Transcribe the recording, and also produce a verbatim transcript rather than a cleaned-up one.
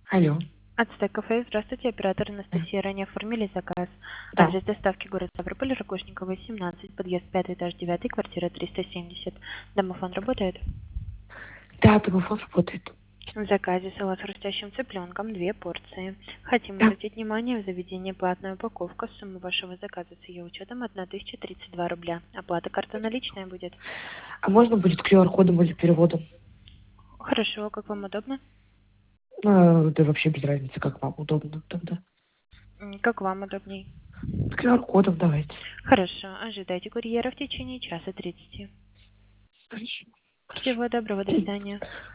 Алло. Ацтек кафе, здравствуйте, оператор Анастасия. Ранее оформили заказ. Да. Адрес доставки город Ставрополь, Ракушникова, семнадцать, подъезд пятый этаж, девятый, квартира триста семьдесят. Домофон работает? Да, домофон работает. В заказе салат с хрустящим цыпленком, две порции. Хотим Да. обратить внимание, в заведении платная упаковка. Сумма вашего заказа с ее учетом тысяча тридцать два рубля. Оплата карта наличная будет. А можно будет ку ар кодом или переводом? Хорошо, как вам удобно? А, да вообще без разницы, как вам удобно тогда. М, Как вам удобней? С ку ар кодом давайте. Хорошо, ожидайте курьера в течение часа тридцати. Хорошо. Хорошо. Всего доброго, до свидания.